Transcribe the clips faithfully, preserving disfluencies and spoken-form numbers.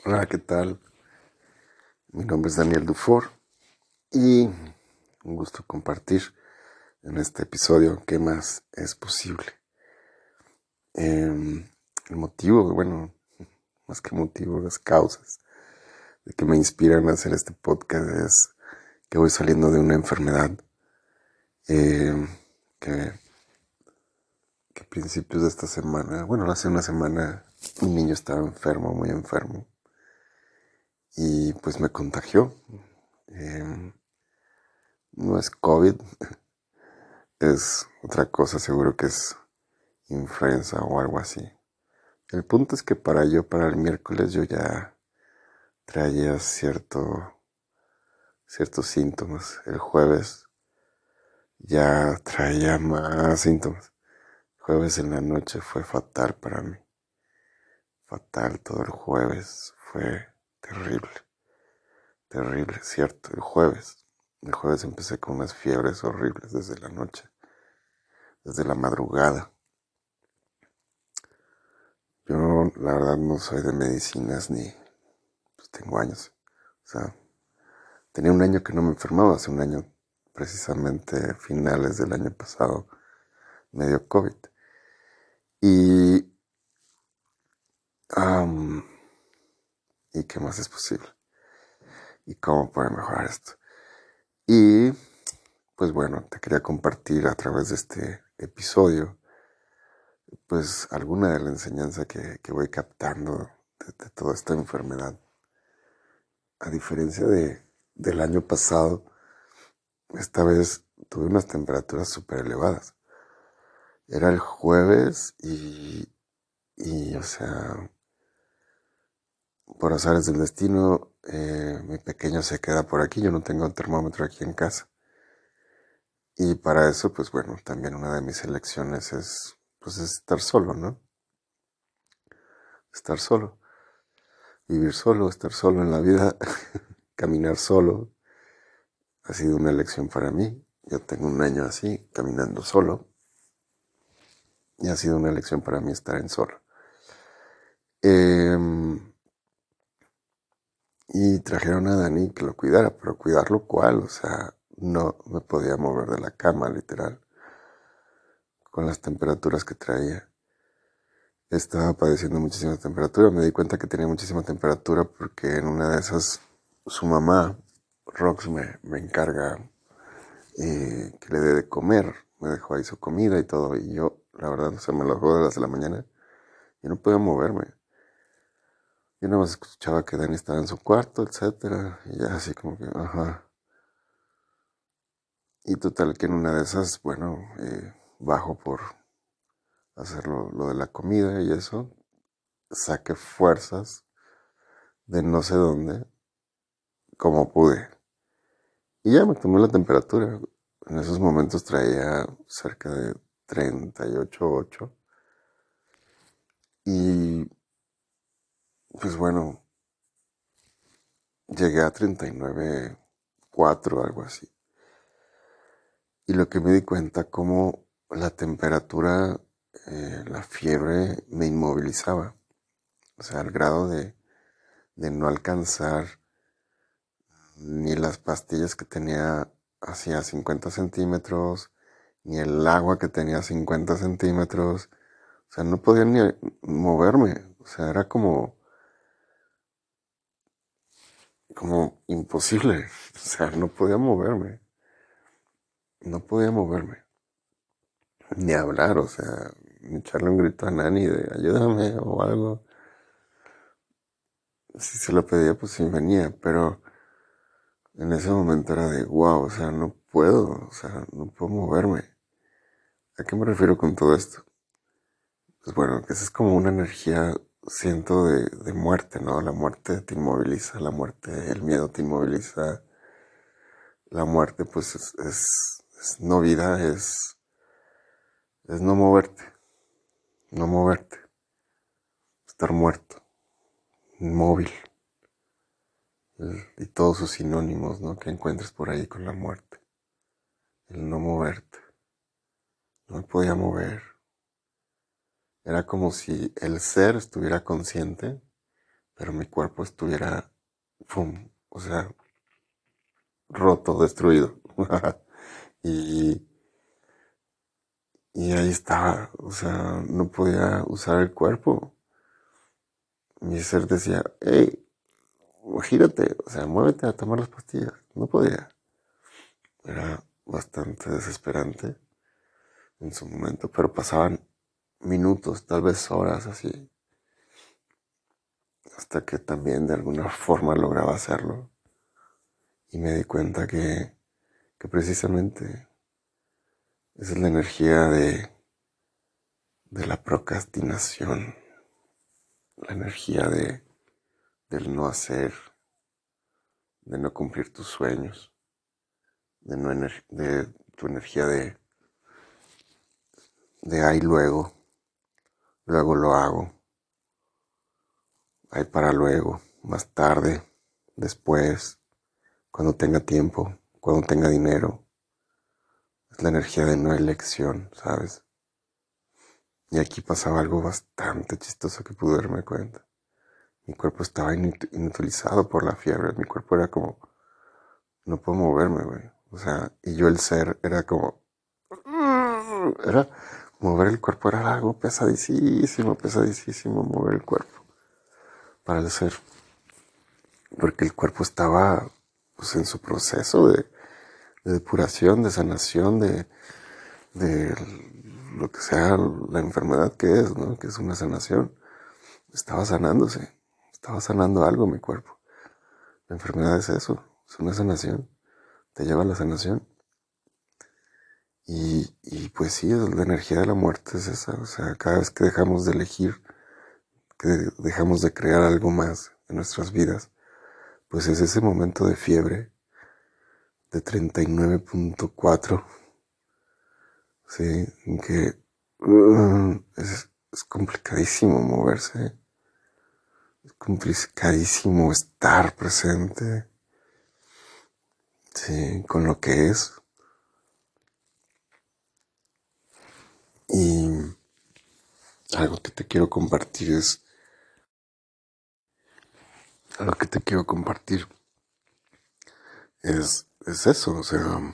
Hola, ¿qué tal? Mi nombre es Daniel Dufour y un gusto compartir en este episodio qué más es posible. Eh, el motivo, bueno, más que motivo, las causas de que me inspiran a hacer este podcast es que voy saliendo de una enfermedad eh, que, que a principios de esta semana, bueno, hace una semana un niño estaba enfermo, muy enfermo y pues me contagió. Eh, no es COVID, es otra cosa, seguro que es influenza o algo así. El punto es que para yo, para el miércoles, yo ya traía cierto, ciertos síntomas. El jueves ya traía más síntomas. El jueves en la noche fue fatal para mí. Fatal todo el jueves. Fue terrible. Terrible, cierto. El jueves. El jueves empecé con unas fiebres horribles desde la noche. Desde la madrugada. Yo, la verdad, no soy de medicinas ni pues, tengo años. O sea, tenía un año que no me enfermaba, hace un año, precisamente finales del año pasado, me dio COVID. Y, um, ¿y qué más es posible? ¿Y cómo puede mejorar esto? Y, pues bueno, te quería compartir a través de este episodio, pues alguna de la enseñanza que, que voy captando de, de toda esta enfermedad. A diferencia de, del año pasado, esta vez tuve unas temperaturas súper elevadas. Era el jueves y, y, o sea, por azares del destino, eh, mi pequeño se queda por aquí. Yo no tengo un termómetro aquí en casa. Y para eso, pues bueno, también una de mis elecciones es, pues, es estar solo, ¿no? Estar solo, vivir solo, estar solo en la vida, caminar solo. Ha sido una elección para mí. Yo tengo un año así, caminando solo. Y ha sido una elección para mí estar en solo. Eh, Y trajeron a Dani que lo cuidara, pero cuidarlo cuál, o sea, no me podía mover de la cama, literal, con las temperaturas que traía. Estaba padeciendo muchísima temperatura, me di cuenta que tenía muchísima temperatura porque en una de esas su mamá, Rox, me, me encarga eh, que le dé de comer, me dejó ahí su comida y todo, y yo, la verdad, o sea, me lo dejó de las de la mañana, y no podía moverme. Yo nada más escuchaba que Dani estaba en su cuarto, etcétera, y ya así como que, ajá. Y total que en una de esas, bueno, eh, bajo por hacer lo, lo de la comida y eso, saqué fuerzas de no sé dónde, como pude. Y ya me tomé la temperatura. En esos momentos traía cerca de treinta y ocho punto ocho. Y pues bueno, llegué a treinta y nueve punto cuatro, algo así. Y lo que me di cuenta, como la temperatura, eh, la fiebre me inmovilizaba. O sea, al grado de de no alcanzar ni las pastillas que tenía hacia cincuenta centímetros, ni el agua que tenía cincuenta centímetros. O sea, no podía ni moverme. O sea, era como, como imposible. O sea, no podía moverme. No podía moverme. Ni hablar, o sea, ni echarle un grito a Nani de ayúdame o algo. Si se lo pedía, pues sí venía, pero en ese momento era de wow, o sea, no puedo, o sea, no puedo moverme. ¿A qué me refiero con todo esto? Pues bueno, que esa es como una energía, siento, de, de muerte, ¿no? La muerte te inmoviliza, la muerte, el miedo te inmoviliza. La muerte, pues, es, es, es no vida, es, es no moverte, no moverte, estar muerto, inmóvil, el- y todos sus sinónimos, ¿no? Que encuentres por ahí con la muerte. El no moverte, no me podía mover. Era como si el ser estuviera consciente, pero mi cuerpo estuviera, pum, o sea, roto, destruido. y, y ahí estaba, o sea, no podía usar el cuerpo. Mi ser decía, hey, gírate, o sea, muévete a tomar las pastillas. No podía. Era bastante desesperante en su momento, pero pasaban minutos, tal vez horas así, hasta que también de alguna forma lograba hacerlo. Y me di cuenta que, que precisamente esa es la energía de, de la procrastinación, la energía de, del no hacer, de no cumplir tus sueños, de, no ener- de tu energía de, de ahí luego, luego lo hago, ahí para luego, más tarde, después, cuando tenga tiempo, cuando tenga dinero. Es la energía de no elección, ¿sabes? Y aquí pasaba algo bastante chistoso que pude darme cuenta. Mi cuerpo estaba inut- inutilizado por la fiebre. Mi cuerpo era como, no puedo moverme, güey. O sea, y yo el ser era como, era, mover el cuerpo era algo pesadísimo, pesadísimo mover el cuerpo para el ser. Porque el cuerpo estaba, pues, en su proceso de, de depuración, de sanación, de, de lo que sea la enfermedad que es, ¿no? Que es una sanación. Estaba sanándose, estaba sanando algo mi cuerpo. La enfermedad es eso, es una sanación, te lleva a la sanación. Y, y pues sí, la energía de la muerte es esa, o sea, cada vez que dejamos de elegir, que dejamos de crear algo más en nuestras vidas, pues es ese momento de fiebre de treinta y nueve punto cuatro, sí, en que uh, es, es complicadísimo moverse, es complicadísimo estar presente, sí, con lo que es. Y algo que te quiero compartir es, algo que te quiero compartir es, es eso, o sea,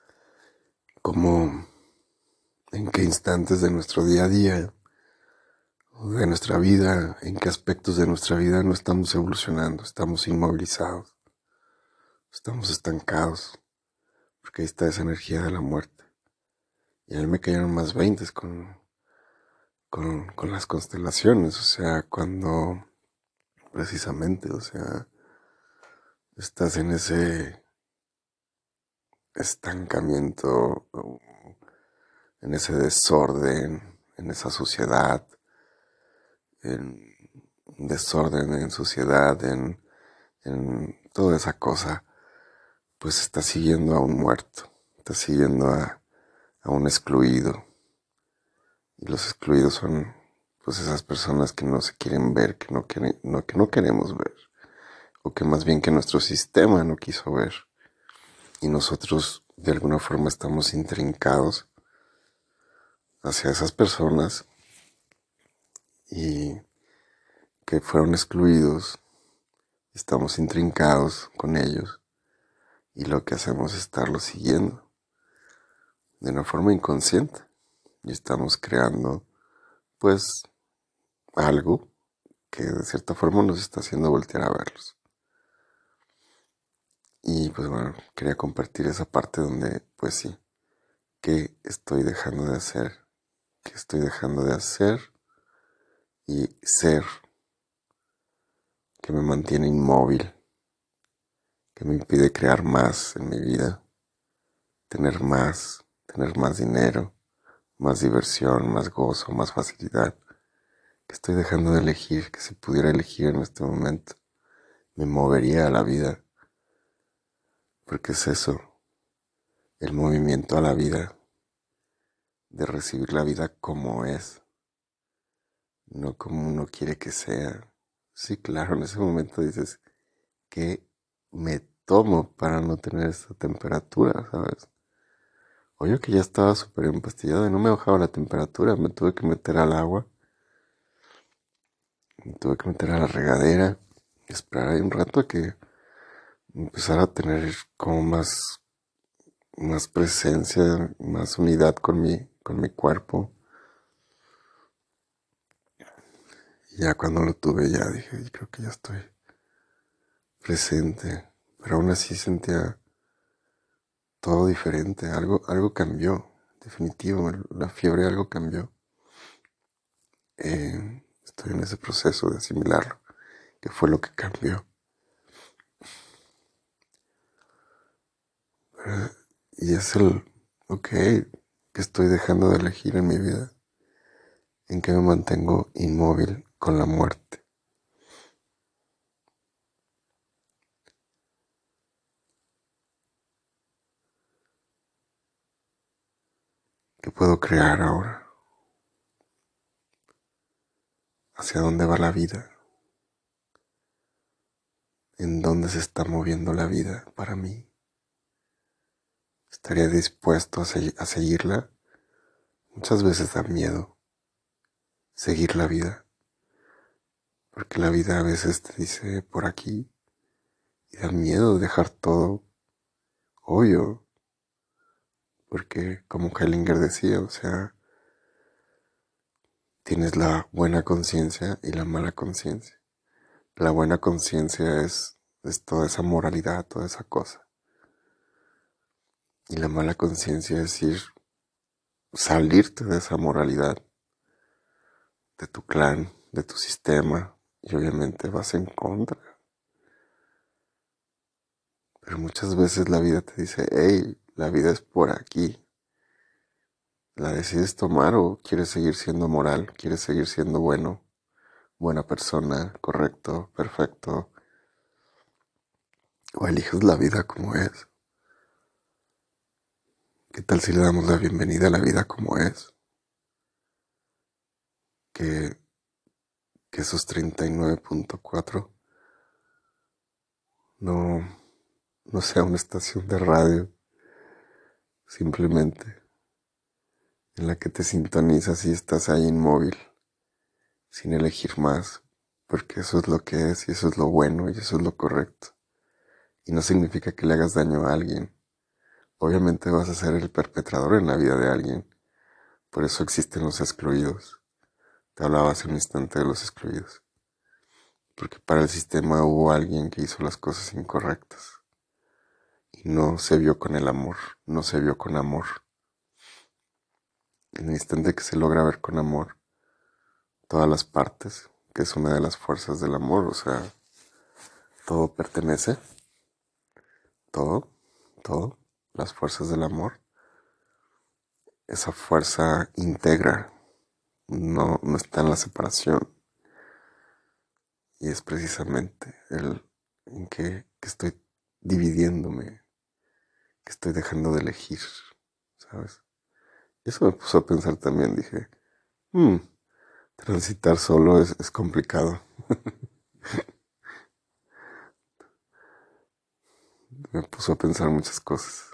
como en qué instantes de nuestro día a día, de nuestra vida, en qué aspectos de nuestra vida no estamos evolucionando, estamos inmovilizados, estamos estancados, porque ahí está esa energía de la muerte. Y a mí me cayeron más veintes con, con, con las constelaciones, o sea, cuando precisamente, o sea, estás en ese estancamiento, en ese desorden, en esa suciedad, en desorden, en suciedad, en, en toda esa cosa, pues está siguiendo a un muerto, está siguiendo a, a un excluido. Y los excluidos son pues esas personas que no se quieren ver, que no, quieren, no, que no queremos ver, o que más bien que nuestro sistema no quiso ver. Y nosotros de alguna forma estamos intrincados hacia esas personas y que fueron excluidos, estamos intrincados con ellos y lo que hacemos es estarlos siguiendo de una forma inconsciente y estamos creando pues algo que de cierta forma nos está haciendo voltear a verlos. Y pues bueno, quería compartir esa parte donde pues sí, ¿qué estoy dejando de hacer? ¿Qué estoy dejando de hacer y ser que me mantiene inmóvil, que me impide crear más en mi vida, tener más, tener más dinero, más diversión, más gozo, más facilidad, que estoy dejando de elegir, que si pudiera elegir en este momento, me movería a la vida, porque es eso, el movimiento a la vida, de recibir la vida como es, no como uno quiere que sea. Sí, claro, en ese momento dices, ¿qué me tomo para no tener esta temperatura, sabes? O yo que ya estaba súper empastillado y no me bajaba la temperatura, me tuve que meter al agua, me tuve que meter a la regadera esperar ahí un rato a que empezara a tener como más, más presencia, más unidad con mi, con mi cuerpo. Y ya cuando lo tuve ya dije, "Yo creo que ya estoy presente", pero aún así sentía todo diferente, algo, algo cambió, definitivo, la fiebre algo cambió. Eh, estoy en ese proceso de asimilarlo, que fue lo que cambió. Pero- y es el, ok, que estoy dejando de elegir en mi vida, en que me mantengo inmóvil con la muerte. ¿Qué puedo crear ahora? ¿Hacia dónde va la vida? ¿En dónde se está moviendo la vida para mí? ¿Estaría dispuesto a, segui- a seguirla? Muchas veces da miedo seguir la vida, porque la vida a veces te dice por aquí y da miedo dejar todo, obvio, porque como Hellinger decía, o sea, tienes la buena conciencia y la mala conciencia. La buena conciencia es, es toda esa moralidad, toda esa cosa. Y la mala conciencia es ir, salirte de esa moralidad, de tu clan, de tu sistema, y obviamente vas en contra. Pero muchas veces la vida te dice, hey, la vida es por aquí. ¿La decides tomar o quieres seguir siendo moral? ¿Quieres seguir siendo bueno? Buena persona, correcto, perfecto. O eliges la vida como es. ¿Qué tal si le damos la bienvenida a la vida como es? Que, que esos treinta y nueve punto cuatro no, no sea una estación de radio, simplemente en la que te sintonizas y estás ahí inmóvil, sin elegir más, porque eso es lo que es y eso es lo bueno y eso es lo correcto. Y no significa que le hagas daño a alguien. Obviamente vas a ser el perpetrador en la vida de alguien. Por eso existen los excluidos. Te hablaba hace un instante de los excluidos. Porque para el sistema hubo alguien que hizo las cosas incorrectas. Y no se vio con el amor. No se vio con amor. En el instante que se logra ver con amor todas las partes, que es una de las fuerzas del amor, o sea, todo pertenece, todo, todo, las fuerzas del amor. Esa fuerza integra, no, no está en la separación. Y es precisamente el en que, que estoy dividiéndome, que estoy dejando de elegir, ¿sabes? Y eso me puso a pensar también, dije, "Hmm, transitar solo es, es complicado". Me puso a pensar muchas cosas.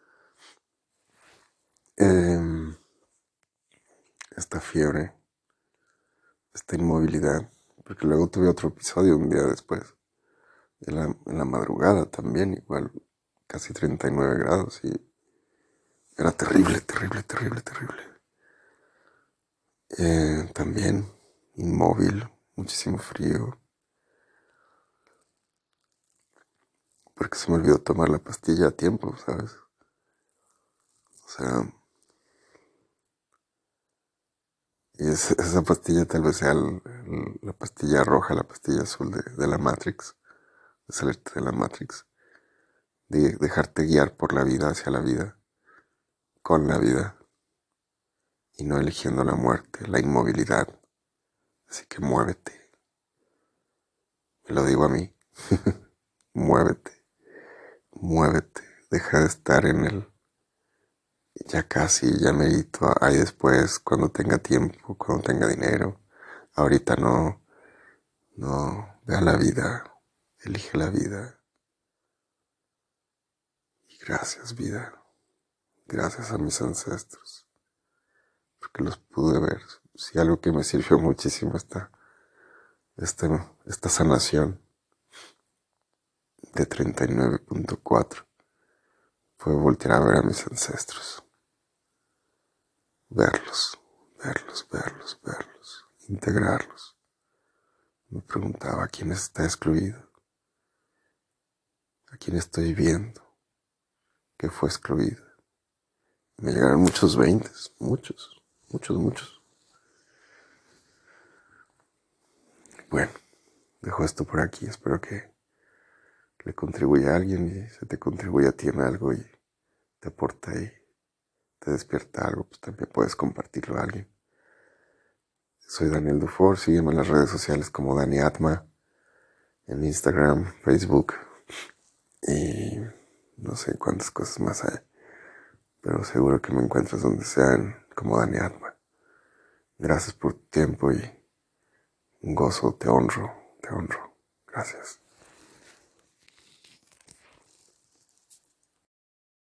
Em, esta fiebre, esta inmovilidad, porque luego tuve otro episodio un día después, en la, en la madrugada también, igual, casi treinta y nueve grados y era terrible, terrible, terrible, terrible. Eh, también inmóvil, muchísimo frío, porque se me olvidó tomar la pastilla a tiempo, ¿sabes? O sea, y es- esa pastilla tal vez sea el- el- la pastilla roja, la pastilla azul de, de la Matrix, de salirte de la Matrix, de dejarte guiar por la vida, hacia la vida, con la vida, y no eligiendo la muerte, la inmovilidad. Así que muévete, me lo digo a mí, muévete, muévete, deja de estar en el ya casi, ya merito, ahí después, cuando tenga tiempo, cuando tenga dinero. Ahorita no, no, vea la vida, elige la vida. Y gracias, vida, gracias a mis ancestros, porque los pude ver. Sí, algo que me sirvió muchísimo esta, esta, esta sanación de treinta y nueve punto cuatro fue voltear a ver a mis ancestros. Verlos, verlos, verlos, verlos, integrarlos. Me preguntaba a quién está excluido, a quién estoy viendo que fue excluido. Me llegaron muchos veintes, muchos, muchos, muchos. Bueno, dejo esto por aquí, espero que le contribuya a alguien y se te contribuye a ti en algo y te aporta y te despierta algo, pues también puedes compartirlo a alguien. Soy Daniel Dufour, sígueme en las redes sociales como Dani Atma, en Instagram, Facebook y no sé cuántas cosas más hay, pero seguro que me encuentras donde sean como Dani Atma. Gracias por tu tiempo y un gozo, te honro, te honro. Gracias.